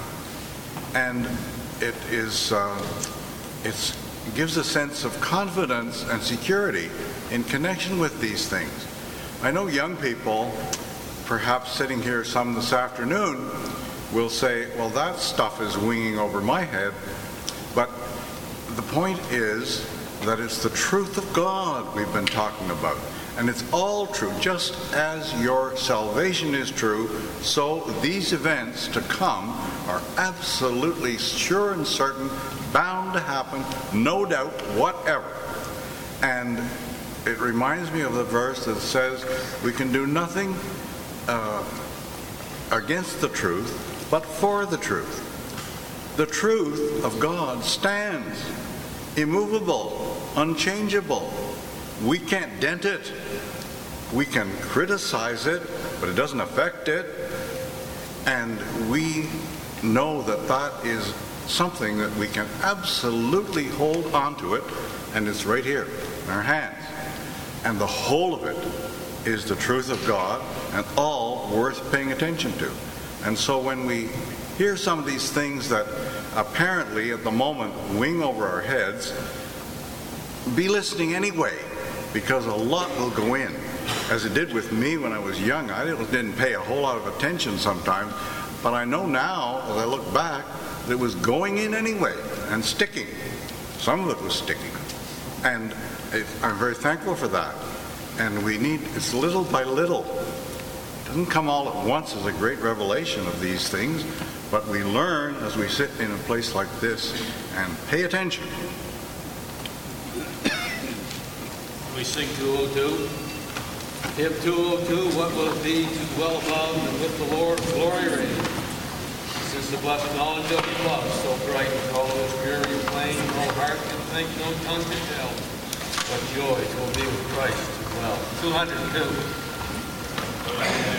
And it is uh, it's, it gives a sense of confidence and security in connection with these things. I know young people, perhaps sitting here some this afternoon, will say, well, that stuff is winging over my head. But the point is that it's the truth of God we've been talking about. And it's all true. Just as your salvation is true, so these events to come are absolutely sure and certain, bound to happen, no doubt whatever. And it reminds me of the verse that says we can do nothing uh, against the truth, but for the truth. The truth of God stands, immovable, unchangeable. We can't dent it. We can criticize it, but it doesn't affect it. And we know that that is something that we can absolutely hold onto it, and it's right here in our hands. And the whole of it is the truth of God, and all worth paying attention to. And so when we hear some of these things that apparently at the moment wing over our heads, be listening anyway, because a lot will go in. As it did with me when I was young, I didn't pay a whole lot of attention sometimes, but I know now, as I look back, that it was going in anyway and sticking. Some of it was sticking. And it, I'm very thankful for that. And we need, it's little by little. It doesn't come all at once as a great revelation of these things, but we learn as we sit in a place like this and pay attention. We sing two oh two. Hymn two oh two, what will it be to dwell above and with the Lord glory reign? Since the blessed knowledge of his love so bright, with all those purity of plain, no heart can think, no tongue can tell, what joy it will be with Christ to dwell. two hundred two.